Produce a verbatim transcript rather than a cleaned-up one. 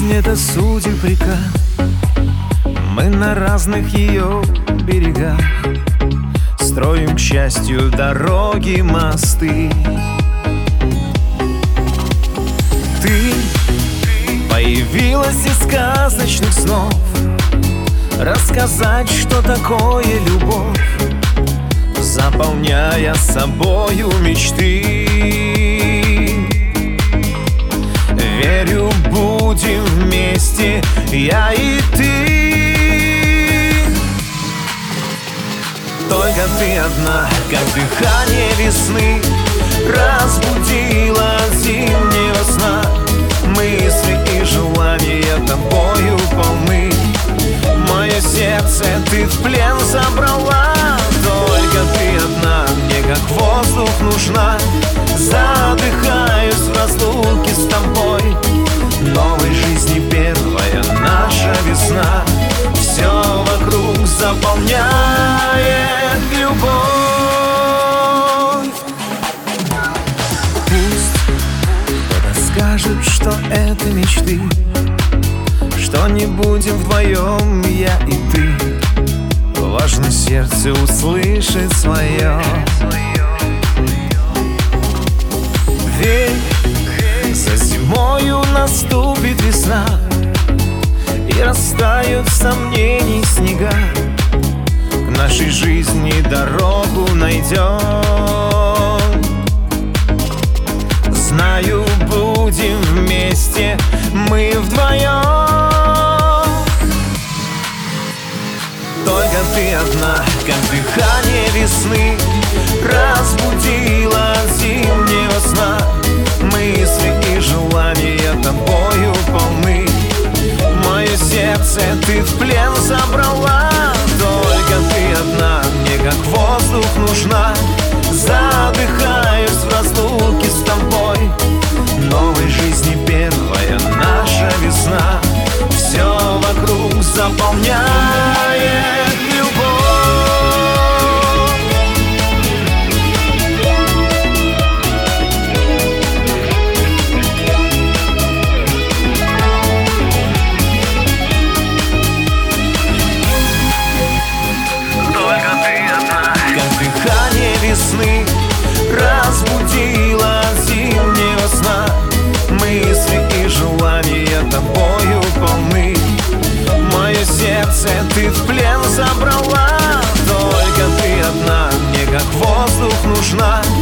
Жизнь — это судеб река, мы на разных ее берегах строим, к счастью, дороги, мосты. Ты появилась из сказочных снов, рассказать, что такое любовь, заполняя собою мечты. Верю, будем вместе, я и ты. Только ты одна, как дыхание весны, разбудила зимнего сна. Мысли и желания тобою полны, мое сердце ты в плен забрала. Только ты одна, мне как воздух нужна. Задыхаюсь в разлуке с тобой, новой жизни первая наша весна. Все вокруг заполняет любовь. Пусть кто-то скажет, что это мечты, что не будем вдвоем, я и ты. Важно сердце услышать свое. Верь, за зимою наступит весна, и растают сомнений снега. К нашей жизни дорогу найдем. Знаю, будем вместе мы вдвоем. Только ты одна, как дыхание весны, разбудила зимнего сна. Мысли и желания тобою полны, мое сердце ты в плен забрала. Только ты одна, мне как воздух нужна. Задыхаюсь в разлуке с тобой, новой жизни первая наша весна. Все вокруг заполняет любовь. Только ты одна, как дыхание весны, разбудила зимнего сна. Мысли и желания тобою полны, мое сердце ты в плен забрала. Только ты одна, мне как воздух нужна.